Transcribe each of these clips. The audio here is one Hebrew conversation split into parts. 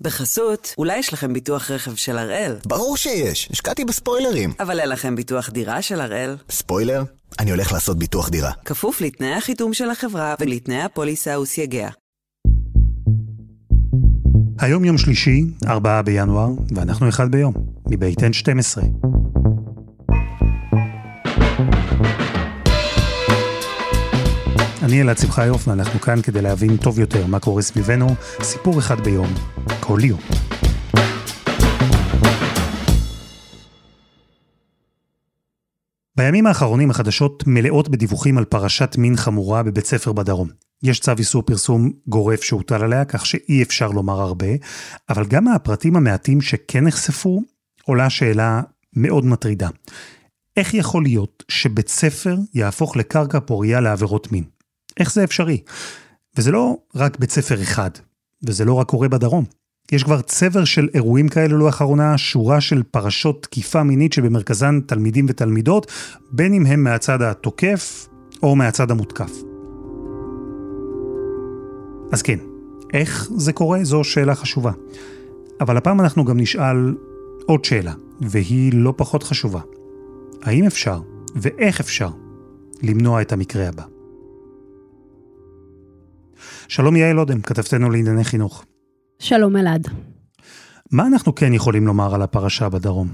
בחסות, אולי יש לכם ביטוח רכב של הראל? ברור שיש, השקעתי בספוילרים. אבל אין לכם ביטוח דירה של הראל? ספוילר? אני הולך לעשות ביטוח דירה. כפוף לתנאי החיתום של החברה ולתנאי הפוליסה וסייגיה. היום יום שלישי, 4 בינואר, ואנחנו אחד ביום, מבית N12. אני אלעד שמחיוף, ואנחנו כאן כדי להבין טוב יותר מה קורה סביבנו, סיפור אחד ביום, כל יום. בימים האחרונים החדשות מלאות בדיווחים על פרשת מין חמורה בבית ספר בדרום. יש צו איסור פרסום גורף שהוטל עליה, כך שאי אפשר לומר הרבה, אבל גם מהפרטים המעטים שכן נחשפו, עולה שאלה מאוד מטרידה. איך יכול להיות שבית ספר יהפוך לקרקע פוריה לעבירות מין? איך זה אפשרי? וזה לא רק בית ספר אחד, וזה לא רק קורה בדרום. יש כבר צבר של אירועים כאלה לאחרונה, שורה של פרשות תקיפה מינית שבמרכזן תלמידים ותלמידות, בין אם הם מהצד התוקף או מהצד המותקף. אז כן, איך זה קורה? זו שאלה חשובה. אבל הפעם אנחנו גם נשאל עוד שאלה, והיא לא פחות חשובה. האם אפשר, ואיך אפשר, למנוע את המקרה הבא? שלום יעל אודם, כתבתנו לענייני חינוך. שלום אלעד. מה אנחנו כן יכולים לומר על הפרשה בדרום?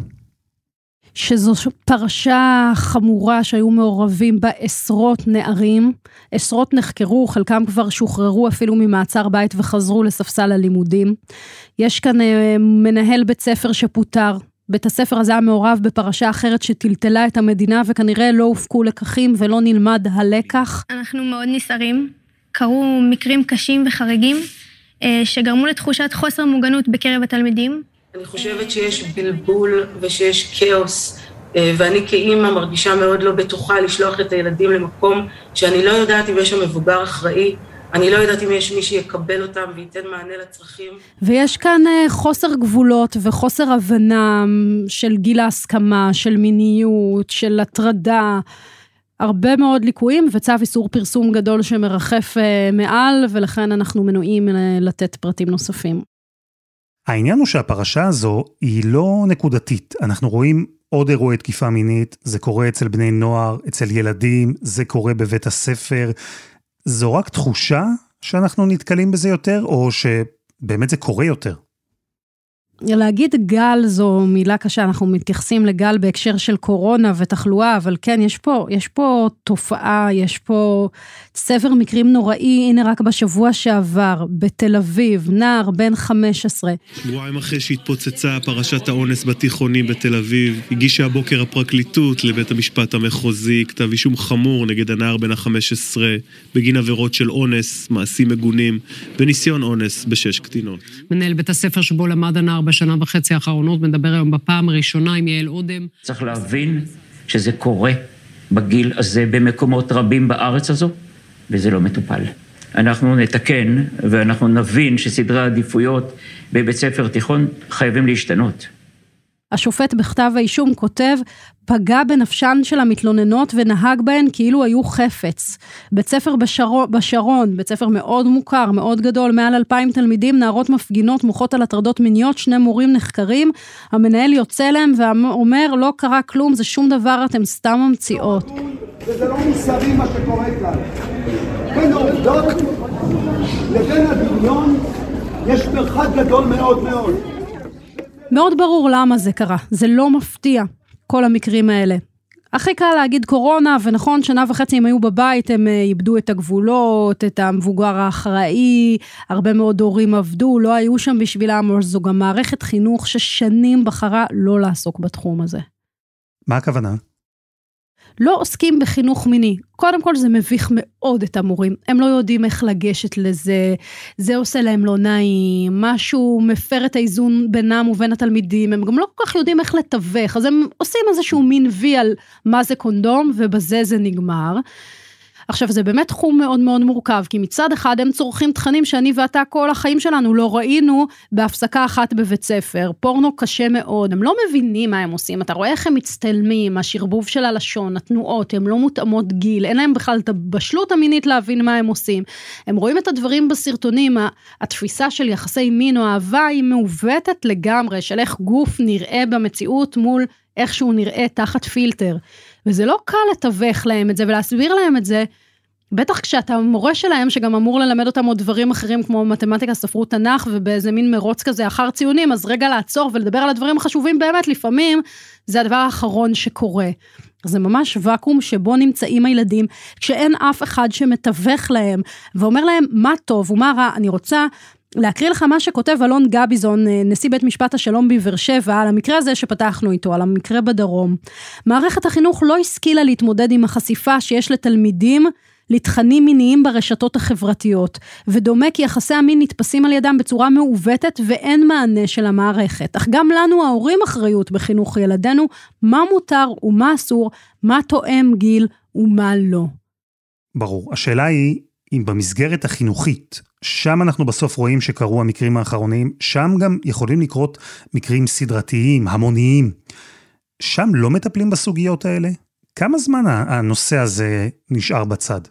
שזו פרשה חמורה שהיו מעורבים בה עשרות נערים, עשרות נחקרו, חלקם כבר שוחררו אפילו ממעצר בית וחזרו לספסל הלימודים. יש כאן מנהל בית ספר שפוטר, בית הספר הזה היה מעורב בפרשה אחרת שטלטלה את המדינה וכנראה לא הופקו לקחים ולא נלמד הלקח. אנחנו מאוד נסערים, קרו מקרים קשים וחריגים שגרמו לתחושת חוסר מוגנות בקרב התלמידים. אני חושבת שיש בלבול ושיש כאוס, ואני כאימא מרגישה מאוד לא בטוחה לשלוח את הילדים למקום שאני לא יודעת אם יש שם מבוגר אחראי, אני לא יודעת אם יש מי שיקבל אותם וייתן מענה לצרכים. ויש כאן חוסר גבולות וחוסר הבנה של גיל ההסכמה, של מיניות, של הטרדה, הרבה מאוד ליקויים וצו איסור פרסום גדול שמרחף מעל, ולכן אנחנו מנועים לתת פרטים נוספים. העניין הוא שהפרשה הזו היא לא נקודתית. אנחנו רואים עוד אירועי תקיפה מינית, זה קורה אצל בני נוער, אצל ילדים, זה קורה בבית הספר. זו רק תחושה שאנחנו נתקלים בזה יותר, או שבאמת זה קורה יותר? להגיד גל זו מילה קשה, אנחנו מתייחסים לגל בהקשר של קורונה ותחלואה, אבל כן, יש פה תופעה, יש פה צבר מקרים נוראי, הנה רק בשבוע שעבר, בתל אביב, נער בן 15. שבועיים אחרי שהתפוצצה פרשת האונס בתיכונים בתל אביב, הגישה הבוקר הפרקליטות לבית המשפט המחוזי, כתב אישום חמור נגד הנער בן ה-15, בגין עבירות של אונס, מעשים מגונים, וניסיון אונס ב6 קטינות. מנהל בית הספר שבו למד הנער בשנה וחצי האחרונות, מדבר היום בפעם הראשונה עם יעל אודם. צריך להבין שזה קורה בגיל הזה במקומות רבים בארץ הזו, וזה לא מטופל. אנחנו נתקן ואנחנו נבין שסדרי העדיפויות בבית ספר תיכון חייבים להשתנות. השופט בכתב האישום כותב, פגע בנפשן של המתלוננות ונהג בהן כאילו היו חפץ. בית ספר בשרון, בית ספר מאוד מוכר, מאוד גדול, מעל 2,000 תלמידים, נערות מפגינות, מוחות על הטרדות מיניות, 2 מורים נחקרים, המנהל יוצא להם ואומר, לא קרה כלום, זה שום דבר, אתם סתם ממציאות. וזה לא מוסרי מה שקורה כאן. בין העובדות לבין הדמיון יש מרחק גדול מאוד מאוד. מאוד ברור למה זה קרה, זה לא מפתיע, כל המקרים האלה. הכי קל להגיד קורונה, ונכון, 1.5 שנה הם היו בבית, הם איבדו את הגבולות, את המבוגר האחראי, הרבה מאוד הורים עבדו, לא היו שם בשבילם, זו גם מערכת חינוך ששנים בחרה לא לעסוק בתחום הזה. מה הכוונה? לא עוסקים בחינוך מיני. קודם כל זה מביך מאוד את המורים. הם לא יודעים איך לגשת לזה, זה עושה להם לא נעים, משהו מפר את האיזון בינם ובין התלמידים, הם גם לא כל כך יודעים איך לתווך, אז הם עושים איזשהו מין וי על מה זה קונדום, ובזה זה נגמר. עכשיו, זה באמת תחום מאוד מאוד מורכב, כי מצד אחד הם צורכים תכנים שאני ואתה כל החיים שלנו לא ראינו בהפסקה אחת בבית ספר, פורנו קשה מאוד, הם לא מבינים מה הם עושים, אתה רואה איך הם מצטלמים, השרבוב של הלשון, התנועות, הם לא מותאמות גיל, אין להם בכלל את הבשלות המינית להבין מה הם עושים, הם רואים את הדברים בסרטונים, התפיסה של יחסי מין או אהבה היא מעוותת לגמרי, של איך גוף נראה במציאות מול איך שהוא נראה תחת פילטר, וזה לא קל לתווך להם את זה ולהסביר להם את זה, בטח כשאתה מורה שלהם שגם אמור ללמד אותם עוד דברים אחרים כמו מתמטיקה, ספרות, תנ"ך ובאיזה מין מרוץ כזה אחר ציונים, אז רגע לעצור ולדבר על הדברים החשובים באמת, לפעמים זה הדבר האחרון שקורה. זה ממש וקום שבו נמצאים הילדים, כשאין אף אחד שמתווך להם ואומר להם מה טוב ומה רע, אני רוצה להקריא לך מה שכותב אלון גביזון, נשיא בית משפט השלום בבאר שבע, על המקרה הזה שפתחנו איתו, על המקרה בדרום. מערכת החינוך לא השכילה להתמודד עם החשיפה שיש לתלמידים לתכנים מיניים ברשתות החברתיות, ודומה כי יחסי המין נתפסים על ידם בצורה מעוותת ואין מענה של המערכת. אך גם לנו ההורים אחריות בחינוך ילדינו, מה מותר ומה אסור, מה תואם גיל ומה לא. ברור, השאלה היא אם במסגרת החינוכית, שם אנחנו בסוף רואים שקרו המקרים האחרונים, שם גם יכולים לקרות מקרים סדרתיים, המוניים. שם לא מטפלים בסוגיות האלה? כמה זמן הנושא הזה נשאר בצד?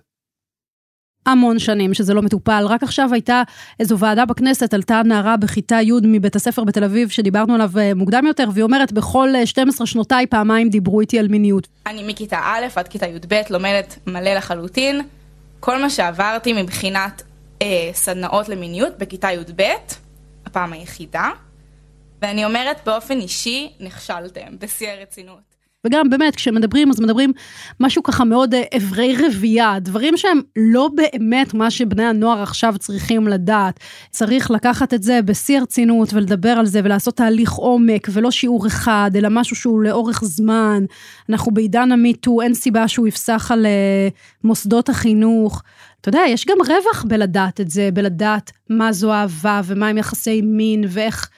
המון שנים שזה לא מטופל, רק עכשיו הייתה איזו ועדה בכנסת, עלתה נערה בכיתה י' מבית הספר בתל אביב, שדיברנו עליו מוקדם יותר, והיא אומרת, בכל 12 שנותיי פעמיים דיברו איתי על מיניות. אני מכיתה א' עד כיתה י"ב לומדת מלא לחלוטין, כל מה שעברתי מבחינת סדנאות למיניות בכיתה י"ב, הפעם היחידה, ואני אומרת באופן אישי, נכשלתם, בשיא הרצינות. וגם באמת, כשמדברים, אז מדברים משהו ככה מאוד עברי רבייה, דברים שהם לא באמת מה שבני הנוער עכשיו צריכים לדעת. צריך לקחת את זה בשיא הרצינות ולדבר על זה ולעשות תהליך עומק, ולא שיעור אחד, אלא משהו שהוא לאורך זמן. אנחנו בעידן המיטו, אין סיבה שהוא יפסח על מוסדות החינוך. אתה יודע, יש גם רווח בלדעת את זה, בלדעת מה זו אהבה ומה הם יחסי מין ואיך...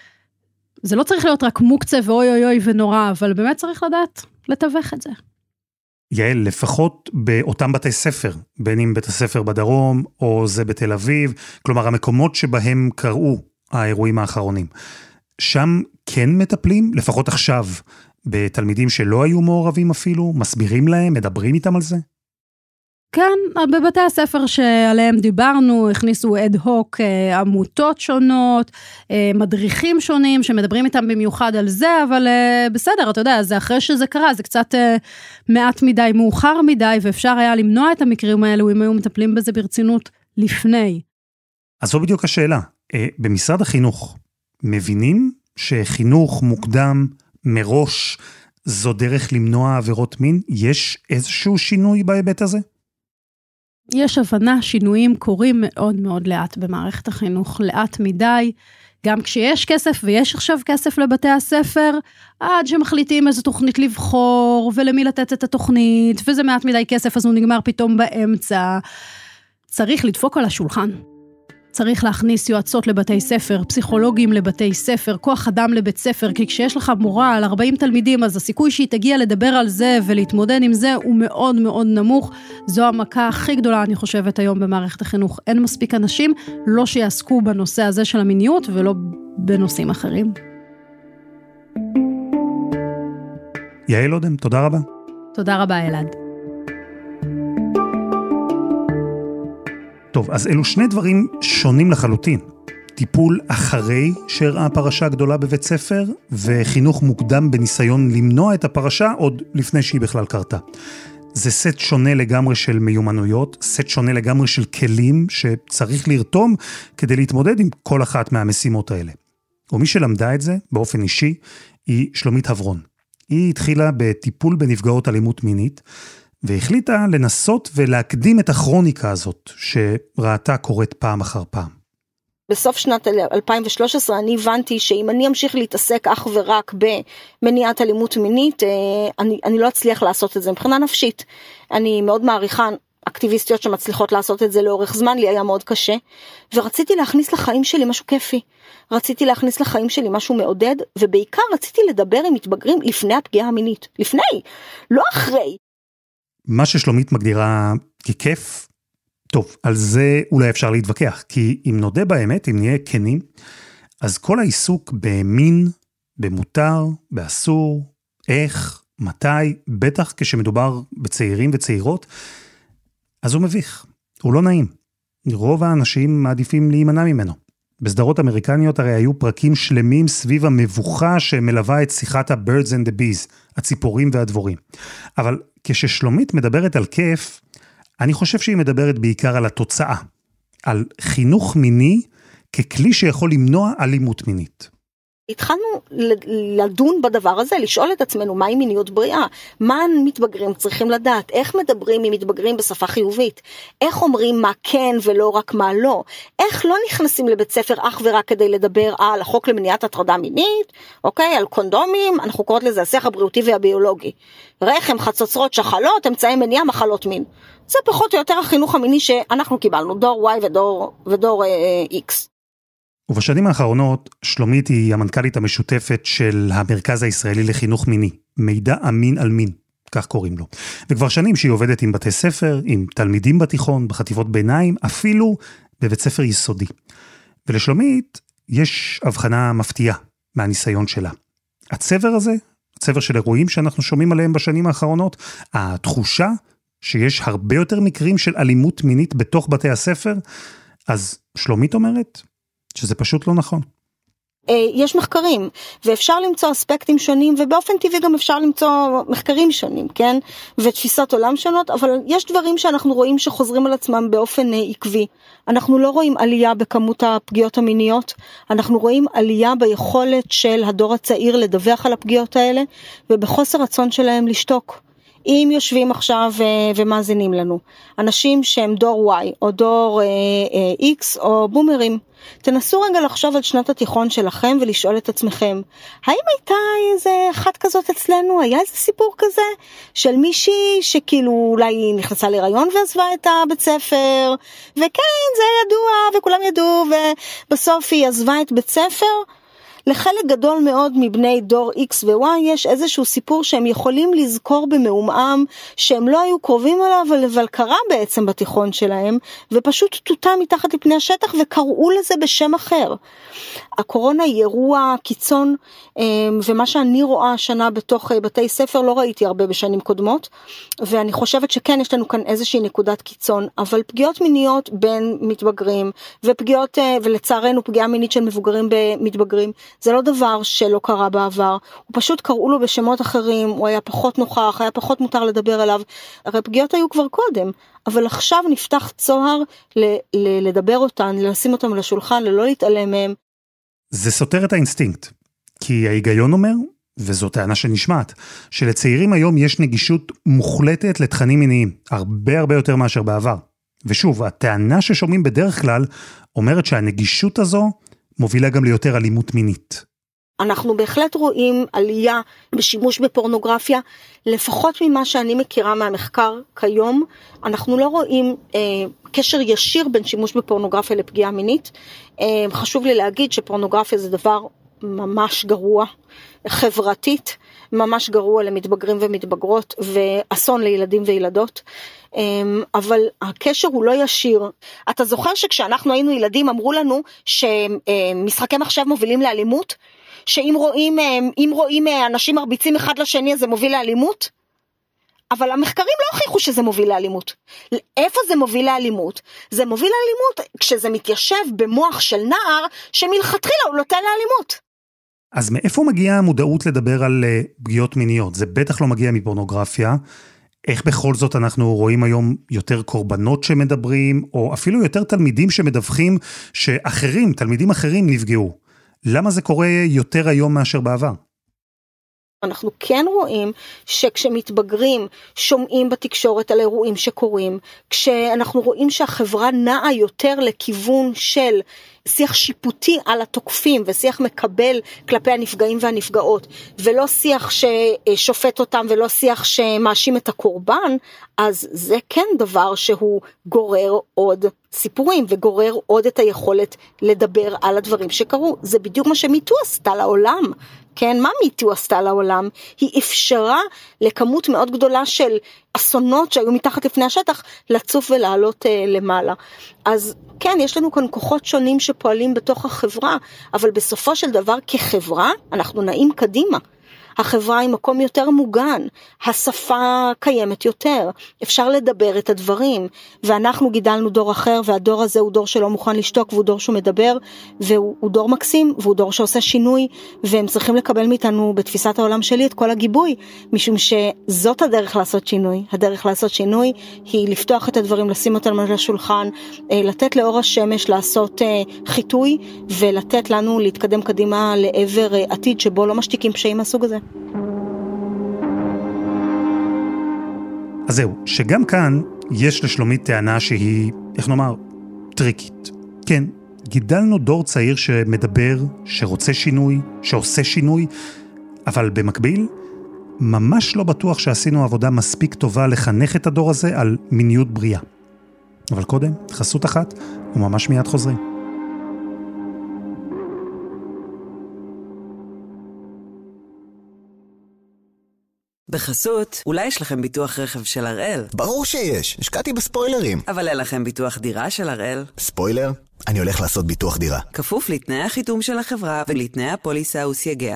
זה לא צריך להיות רק מוקצה ואוי אוי אוי ונורא, אבל באמת צריך לדעת לתווך את זה. יעל, לפחות באותם בתי ספר, בין אם בית הספר בדרום או זה בתל אביב, כלומר המקומות שבהם קראו האירועים האחרונים, שם כן מטפלים, לפחות עכשיו, בתלמידים שלא היו מעורבים אפילו, מסבירים להם, מדברים איתם על זה? כן, בבתי הספר שעליהם דיברנו, הכניסו אד-הוק עמותות שונות, מדריכים שונים שמדברים איתם במיוחד על זה, אבל בסדר, אתה יודע, זה אחרי שזה קרה, זה קצת מעט מדי, מאוחר מדי, ואפשר היה למנוע את המקרים האלו, אם היו מטפלים בזה ברצינות לפני. אז זו בדיוק השאלה, במשרד החינוך, מבינים שחינוך מוקדם מראש זו דרך למנוע עבירות מין? יש איזשהו שינוי בהיבט הזה? יש הבנה, שינויים קורים מאוד מאוד לאט במערכת החינוך, לאט מדי, גם כשיש כסף, ויש עכשיו כסף לבתי הספר, עד שמחליטים איזו תוכנית לבחור, ולמי לתת את התוכנית, וזה מעט מדי כסף, אז הוא נגמר פתאום באמצע. צריך לדפוק על השולחן. צריך להכניס יועצות לבתי ספר, פסיכולוגים לבתי ספר, כוח אדם לבית ספר, כי כשיש לך מורה על 40 תלמידים, אז הסיכוי שהיא תגיע לדבר על זה ולהתמודד עם זה הוא מאוד מאוד נמוך. זו המכה הכי גדולה, אני חושבת, היום במערכת החינוך. אין מספיק אנשים לא שיעסקו בנושא הזה של המיניות ולא בנושאים אחרים. יעל אודם, תודה רבה. תודה רבה, אלעד. טוב, אז אלו שני דברים שונים לחלוטין. טיפול אחרי שהראה פרשה גדולה בבית ספר, וחינוך מוקדם בניסיון למנוע את הפרשה עוד לפני שהיא בכלל קרתה. זה סט שונה לגמרי של מיומנויות, סט שונה לגמרי של כלים שצריך לרתום כדי להתמודד עם כל אחת מהמשימות האלה. ומי שלמדה את זה באופן אישי היא שלומית הברון. היא התחילה בטיפול בנפגעות אלימות מינית, והחליטה לנסות ולהקדים את הכרוניקה הזאת שראתה קורית פעם אחר פעם. בסוף שנת 2013 אני הבנתי שאם אני אמשיך להתעסק אך ורק במניעת אלימות מינית, אני לא אצליח לעשות את זה מבחינה נפשית. אני מאוד מעריכה אקטיביסטיות שמצליחות לעשות את זה לאורך זמן, לי היה מאוד קשה, ורציתי להכניס לחיים שלי משהו כיפי. רציתי להכניס לחיים שלי משהו מעודד, ובעיקר רציתי לדבר עם מתבגרים לפני הפגיעה המינית. לפני, לא אחרי. מה ששלומית מגדירה ככיף, טוב, על זה אולי אפשר להתווכח, כי אם נודה באמת, אם נהיה כנים, אז כל העיסוק במין, במותר, באסור, איך, מתי, בטח כשמדובר בצעירים וצעירות, אז הוא מביך, הוא לא נעים. רוב האנשים מעדיפים להימנע ממנו. בסדרות אמריקניות הרי היו פרקים שלמים סביב המבוכה שמלווה את שיחת ה-Birds and the Bees, הציפורים והדבורים. אבל כששלומית מדברת על כיף, אני חושב שהיא מדברת בעיקר על התוצאה, על חינוך מיני ככלי שיכול למנוע אלימות מינית. התחלנו לדון בדבר הזה, לשאול את עצמנו מהי מיניות בריאה, מה מתבגרים צריכים לדעת, איך מדברים עם מתבגרים בשפה חיובית, איך אומרים מה כן ולא רק מה לא, איך לא נכנסים לבית ספר אך ורק כדי לדבר על החוק למניעת הטרדה מינית, אוקיי, על קונדומים, אנחנו קוראות לזה השיח הבריאותי והביולוגי, רחם, חצוצרות, שחלות, אמצעי מניעה, מחלות מין. זה פחות או יותר החינוך המיני שאנחנו קיבלנו, דור Y ודור X. ובשנים האחרונות, שלומית היא המנכ"לית המשותפת של המרכז הישראלי לחינוך מיני, מידע אמין על מין, כך קוראים לו. וכבר שנים שהיא עובדת עם בתי ספר, עם תלמידים בתיכון, בחטיבות ביניים, אפילו בבית ספר יסודי. ולשלומית יש הבחנה מפתיעה מהניסיון שלה. הצבר הזה, הצבר של אירועים שאנחנו שומעים עליהם בשנים האחרונות, התחושה שיש הרבה יותר מקרים של אלימות מינית בתוך בתי הספר, אז שלומית אומרת שזה פשוט לא נכון. יש מחקרים, ואפשר למצוא אספקטים שונים, ובאופן טבעי גם אפשר למצוא מחקרים שונים, כן? ותפיסות עולם שונות, אבל יש דברים שאנחנו רואים שחוזרים על עצמם באופן עקבי. אנחנו לא רואים עלייה בכמות הפגיעות המיניות, אנחנו רואים עלייה ביכולת של הדור הצעיר לדווח על הפגיעות האלה, ובחוסר רצון שלהם לשתוק. אם יושבים עכשיו ומאזינים לנו, אנשים שהם דור Y או דור X או בומרים, תנסו רגע לחשוב על שנת התיכון שלכם ולשאול את עצמכם, האם הייתה איזה אחת כזאת אצלנו? היה איזה סיפור כזה של מישהי שכאילו אולי נכנסה להיריון ועזבה את הבית ספר, וכן זה ידוע וכולם ידעו, ובסוף היא עזבה את בית ספר? לחלק גדול מאוד מבני דור X ו-Y יש איזשהו סיפור שהם יכולים לזכור במאומם, שהם לא היו קרובים עליו, אבל קרה בעצם בתיכון שלהם, ופשוט טוטה מתחת לפני השטח וקראו לזה בשם אחר. הקורונה היא אירוע קיצון, ומה שאני רואה השנה בתוך בתי ספר לא ראיתי הרבה בשנים קודמות, ואני חושבת שכן יש לנו כאן איזושהי נקודת קיצון, אבל פגיעות מיניות בין מתבגרים, ופגיעות, ולצערנו פגיעה מינית של מבוגרים במתבגרים, זה לא דבר שלא קרה בעבר, הוא פשוט קראו לו בשמות אחרים, הוא היה פחות נוכח, היה פחות מותר לדבר עליו, הרי פגיעות היו כבר קודם, אבל עכשיו נפתח צוהר לדבר אותן, לשים אותם לשולחן, ללא להתעלם מהם. זה סותר את האינסטינקט, כי ההיגיון אומר, וזו טענה שנשמעת, שלצעירים היום יש נגישות מוחלטת לתכנים מיניים, הרבה יותר מאשר בעבר. ושוב, הטענה ששומעים בדרך כלל, אומרת שהנגישות הזו מובילה גם ליותר אלימות מינית. אנחנו בהחלט רואים עלייה בשימוש בפורנוגרפיה, לפחות ממה שאני מכירה מהמחקר כיום, אנחנו לא רואים קשר ישיר בין שימוש בפורנוגרפיה לפגיעה מינית. חשוב לי להגיד שפורנוגרפיה זה דבר ממש גרוע, חברתית, ממש גרוע למתבגרים ומתבגרות, ואסון לילדים וילדות. אבל הקשר הוא לא ישיר. אתה זוכר שכשאנחנו היינו ילדים אמרו לנו שמשחקי מחשב מובילים לאלימות? שאם רואים אנשים מרביצים אחד לשני אז זה מוביל לאלימות? אבל המחקרים לא הוכיחו שזה מוביל לאלימות. איפה זה מוביל לאלימות? זה מוביל לאלימות כשזה מתיישב במוח של נער שמלכתחילה הוא נוטה לאלימות. אז מאיפה מגיעה המודעות לדבר על פגיעות מיניות? זה בטח לא מגיע מפורנוגרפיה. איך בכל זאת אנחנו רואים היום יותר קורבנות שמדברים, או אפילו יותר תלמידים שמדווחים שאחרים, תלמידים אחרים נפגעו? למה זה קורה יותר היום מאשר בעבר? אנחנו כן רואים שכשמתבגרים שומעים בתקשורת על אירועים שקורים, כשאנחנו רואים שהחברה נעה יותר לכיוון של שיח שיפוטי על התוקפים ושיח מקבל כלפי הנפגעים והנפגעות, ולא שיח ששופט אותם ולא שיח שמאשים את הקורבן, אז זה כן דבר שהוא גורר עוד סיפורים וגורר עוד את היכולת לדבר על הדברים שקרו. זה בדיוק מה שמיטו עשתה לעולם. כן, מה מיטו עשתה לעולם? היא אפשרה לכמות מאוד גדולה של אסונות שהיו מתחת לפני השטח, לצוף ולעלות למעלה. אז כן, יש לנו כאן כוחות שונים שפועלים בתוך החברה, אבל בסופו של דבר כחברה, אנחנו נעים קדימה. החברה היא מקום יותר מוגן, השפה קיימת יותר, אפשר לדבר את הדברים, ואנחנו גידלנו דור אחר, והדור הזה הוא דור שלא מוכן לשתוק, והוא דור שהוא מדבר, והוא דור מקסים, והוא דור שעושה שינוי, והם צריכים לקבל מאיתנו בתפיסת העולם שלי את כל הגיבוי, משום שזאת הדרך לעשות שינוי. הדרך לעשות שינוי היא לפתוח את הדברים, לשים אותם על השולחן, לתת לאור השמש, לעשות חיתוי, ולתת לנו להתקדם קדימה לעבר עתיד שבו לא משתיקים פשעים מהסוג הזה. אז זהו, שגם כאן יש לשלומית טענה שהיא, איך נאמר, טריקית. כן, גידלנו דור צעיר שמדבר, שרוצה שינוי, שעושה שינוי, אבל במקביל, ממש לא בטוח שעשינו עבודה מספיק טובה לחנך את הדור הזה על מיניות בריאה. אבל קודם, חסות אחת, וממש מיד חוזרים. בחסות, אולי יש לכם ביטוח רכב של הראל? ברור שיש, השקעתי בספוילרים. אבל אין לכם ביטוח דירה של הראל? ספוילר? אני הולך לעשות ביטוח דירה. כפוף לתנאי החיתום של החברה ולתנאי הפוליסה וסייגיה.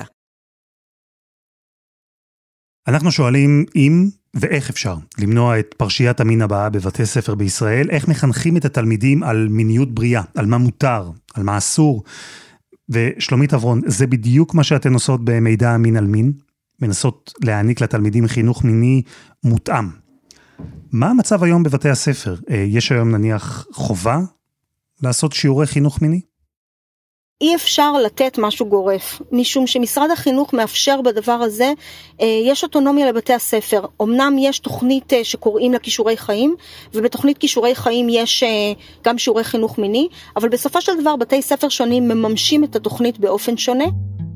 אנחנו שואלים אם ואיך אפשר למנוע את פרשיית המין הבאה בבתי ספר בישראל, איך מחנכים את התלמידים על מיניות בריאה, על מה מותר, על מה אסור. ושלומית אברון, זה בדיוק מה שאתן עושות במידע המין על מין? מנסות להעניק לתלמידים חינוך מיני מותאם. מה המצב היום בבתי הספר? יש היום נניח חובה לעשות שיעורי חינוך מיני? אי אפשר לתת משהו גורף, משום שמשרד החינוך מאפשר בדבר הזה, יש אוטונומיה לבתי הספר. אמנם יש תוכנית שקוראים לה כישורי חיים, ובתוכנית כישורי חיים יש גם שיעורי חינוך מיני, אבל בסופו של דבר בתי ספר שונים מממשים את התוכנית באופן שונה.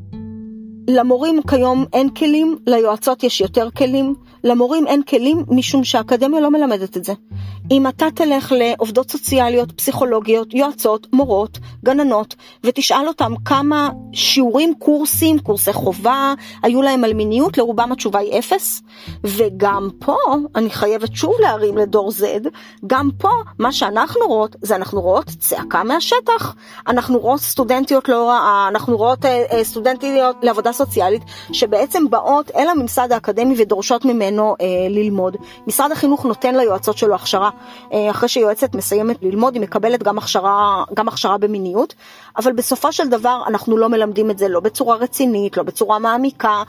למורים כיום אין כלים, ליועצות יש יותר כלים, למורים אין כלים משום שהאקדמיה לא מלמדת את זה. אם אתה תלך לעובדות סוציאליות, פסיכולוגיות, יועצות, מורות, גננות, ותשאל אותם כמה שיעורים, קורסים, קורסי חובה, היו להם על מיניות, לרובם התשובה היא 0, וגם פה, אני חייבת שוב להרים לדור Z, גם פה, מה שאנחנו רואות, זה אנחנו רואות צעקה מהשטח, אנחנו רואות סטודנטיות להוראה, אנחנו רואות סטודנטיות לעבודה סוציאלית, שבעצם באות אל הממסד האקדמי ודורשות ממנו ללמוד. משרד החינוך נותן ליועצות שלו הכשרה, אחרי שיועצת מסיימת ללמוד, היא מקבלת גם הכשרה במיניות, אבל בסופו של דבר אנחנו לא מלמדים את זה, לא בצורה רצינית, לא בצורה מעמיקה,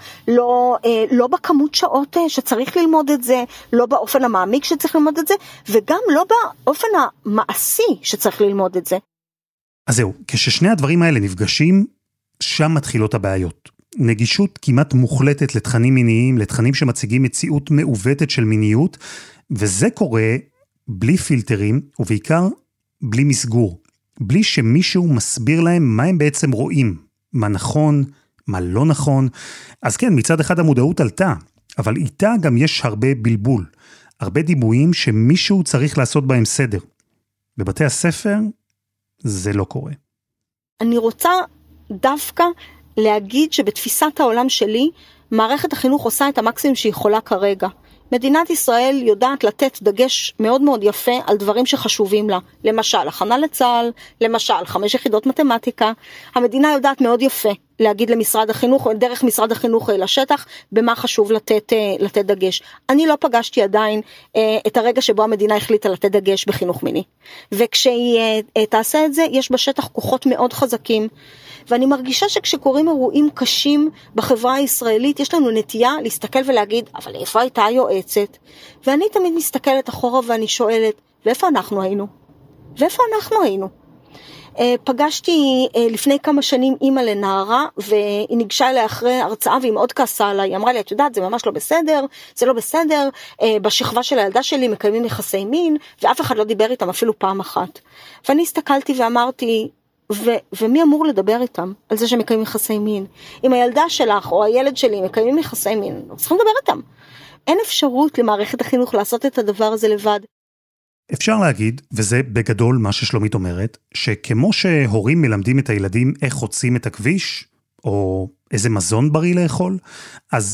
לא בכמות שעות שצריך ללמוד את זה, לא באופן המעמיק שצריך ללמוד את זה, וגם לא באופן המעשי שצריך ללמוד את זה. אז זהו, כששני הדברים האלה נפגשים, שם מתחילות הבעיות. נגישות כמעט מוחלטת לתכנים מיניים, לתכנים שמציגים מציאות מעוותת של מיניות, וזה קורה בלי פילטרים, ובעיקר בלי מסגור. בלי שמישהו מסביר להם מה הם בעצם רואים, מה נכון, מה לא נכון. אז כן, מצד אחד המודעות עלתה, אבל איתה גם יש הרבה בלבול, הרבה דיבויים שמישהו צריך לעשות בהם סדר. בבתי הספר זה לא קורה. אני רוצה דווקא להגיד שבתפיסת העולם שלי, מערכת החינוך עושה את המקסימום שהיא יכולה כרגע. מדינת ישראל יודעת לתת דגש מאוד מאוד יפה על דברים שחשובים לה. למשל, הכנה לצה"ל, למשל, 5 יחידות מתמטיקה. המדינה יודעת מאוד יפה להגיד למשרד החינוך, או דרך משרד החינוך לשטח, במה חשוב לתת דגש. אני לא פגשתי עדיין את הרגע שבו המדינה החליטה לתת דגש בחינוך מיני. וכשהיא תעשה את זה, יש בשטח כוחות מאוד חזקים, ואני מרגישה שכשקוראים אירועים קשים בחברה הישראלית, יש לנו נטייה להסתכל ולהגיד, אבל איפה הייתה היועצת? ואני תמיד מסתכלת אחורה ואני שואלת, ואיפה אנחנו היינו? ואיפה אנחנו היינו? פגשתי לפני כמה שנים אימא לנערה, והיא ניגשה אליה אחרי הרצאה, והיא מאוד כעסה עליי. היא אמרה לי, את יודעת, זה ממש לא בסדר, זה לא בסדר, בשכבה של הילדה שלי מקיימים יחסי מין, ואף אחד לא דיבר איתם אפילו פעם אחת. ואני הסתכלתי ואמרתי, ומי אמור לדבר איתם על זה שמקיימים יחסי מין? אם הילדה שלך או הילד שלי מקיימים יחסי מין, צריכים לדבר איתם. אין אפשרות למערכת החינוך לעשות את הדבר הזה לבד. אפשר להגיד, וזה בגדול מה ששלומית אומרת, שכמו שהורים מלמדים את הילדים איך חוצים את הכביש, או איזה מזון בריא לאכול, אז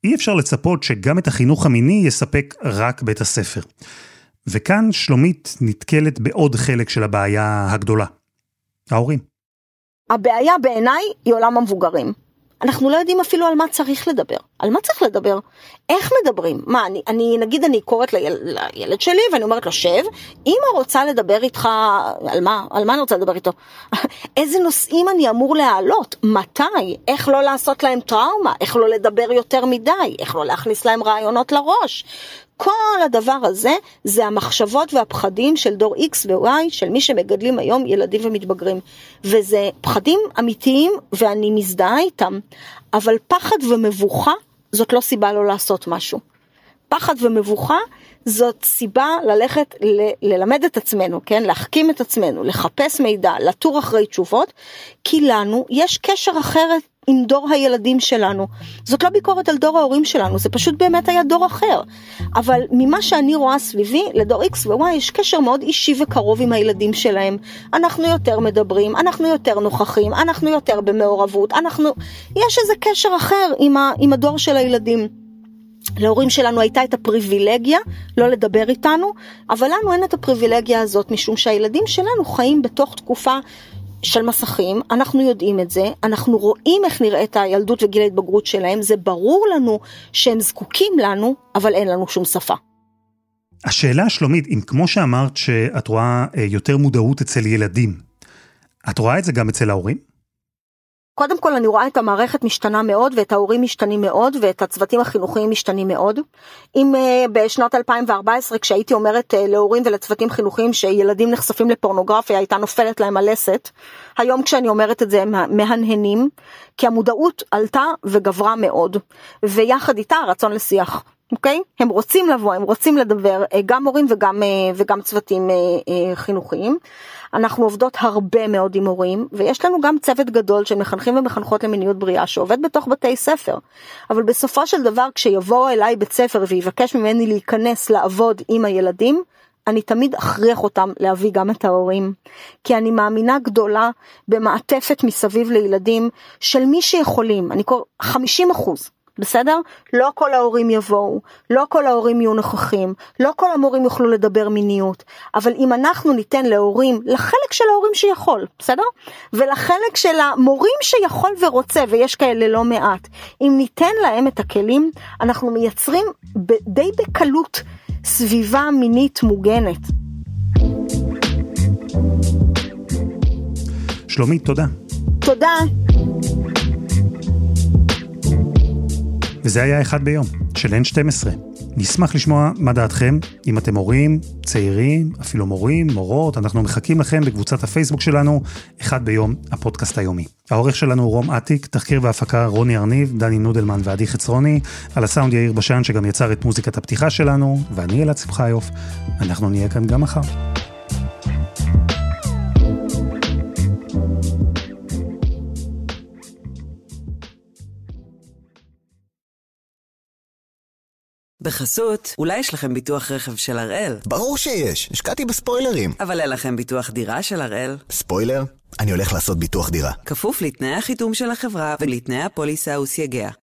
אי אפשר לצפות שגם את החינוך המיני יספק רק בית הספר. וכאן שלומית נתקלת בעוד חלק של הבעיה הגדולה. ההורים. הבעיה בעיניי היא עולם המבוגרים. אנחנו לא יודעים אפילו על מה צריך לדבר. על מה צריך לדבר? איך מדברים? מה, אני קוראת לילד שלי ואני אומרת לו, שב, אמא רוצה לדבר איתך, על מה אני רוצה לדבר איתו? איזה נושאים אני אמור להעלות? מתי? איך לא לעשות להם טראומה? איך לא לדבר יותר מדי? איך לא להכניס להם רעיונות לראש? כל הדבר הזה זה המחשבות והפחדים של דור X ו-Y, של מי שמגדלים היום ילדים ומתבגרים. וזה פחדים אמיתיים ואני מזדהה איתם. אבל פחד ומבוכה זאת לא סיבה לא לעשות משהו. פחד ומבוכה זאת סיבה ללכת ללמד את עצמנו, כן? להחכים את עצמנו, לחפש מידע, לטור אחרי תשובות, כי לנו יש קשר אחרת עם דור הילדים שלנו. זאת לא ביקורת על דור ההורים שלנו, זה פשוט באמת היה דור אחר. אבל ממה שאני רואה סביבי, לדור X ו-Y יש קשר מאוד אישי וקרוב עם הילדים שלהם. אנחנו יותר מדברים, אנחנו יותר נוכחים, אנחנו יותר במעורבות, יש איזה קשר אחר עם הדור של הילדים. להורים שלנו הייתה את הפריבילגיה לא לדבר איתנו, אבל לנו אין את הפריבילגיה הזאת, משום שהילדים שלנו חיים בתוך תקופה של מסכים, אנחנו יודעים את זה, אנחנו רואים איך נראית הילדות וגיל ההתבגרות שלהם, זה ברור לנו שהם זקוקים לנו, אבל אין לנו שום שפה. השאלה שלומית, אם כמו שאמרת שאת רואה יותר מודעות אצל ילדים, את רואה את זה גם אצל ההורים? קודם כל אני רואה את המערכת משתנה מאוד, ואת ההורים משתנים מאוד, ואת הצוותים החינוכיים משתנים מאוד. אם בשנת 2014, כשהייתי אומרת להורים ולצוותים חינוכיים שילדים נחשפים לפורנוגרפיה, הייתה נופלת להם הלסת, היום כשאני אומרת את זה הם מהנהנים, כי המודעות עלתה וגברה מאוד, ויחד איתה הרצון לשיח. אוקיי? הם רוצים לבוא, הם רוצים לדבר, גם הורים וגם צוותים חינוכיים. אנחנו עובדות הרבה מאוד עם הורים, ויש לנו גם צוות גדול של מחנכים ומחנכות למיניות בריאה, שעובד בתוך בתי ספר. אבל בסופו של דבר, כשיבוא אליי בית ספר ויבקש ממני להיכנס לעבוד עם הילדים, אני תמיד אכריח אותם להביא גם את ההורים. כי אני מאמינה גדולה במעטפת מסביב לילדים של מי שיכולים, אני קורא 50%. בסדר? לא כל ההורים יבואו, לא כל ההורים יהיו נוכחים, לא כל המורים יוכלו לדבר מיניות, אבל אם אנחנו ניתן להורים, לחלק של ההורים שיכול, בסדר? ולחלק של המורים שיכול ורוצה, ויש כאלה לא מעט, אם ניתן להם את הכלים, אנחנו מייצרים די בקלות סביבה מינית מוגנת. שלומית, תודה. תודה. וזה היה אחד ביום, של N12. נשמח לשמוע מה דעתכם, אם אתם הורים, צעירים, אפילו מורים, מורות, אנחנו מחכים לכם בקבוצת הפייסבוק שלנו, אחד ביום, הפודקאסט היומי. העורך שלנו הוא רום עתיק, תחקיר והפקה רוני ארניב, דני נודלמן ועדי חצרוני, על הסאונד יאיר בשן שגם יצר את מוזיקת הפתיחה שלנו, ואני אלעד שמחיוף, אנחנו נהיה כאן גם מחר. בחסות, אולי יש לכם ביטוח רכב של הראל? ברור שיש, השקעתי בספוילרים. אבל אין לכם ביטוח דירה של הראל? ספוילר? אני הולך לעשות ביטוח דירה. כפוף לתנאי החיתום של החברה ולתנאי הפוליסה וסייגיה.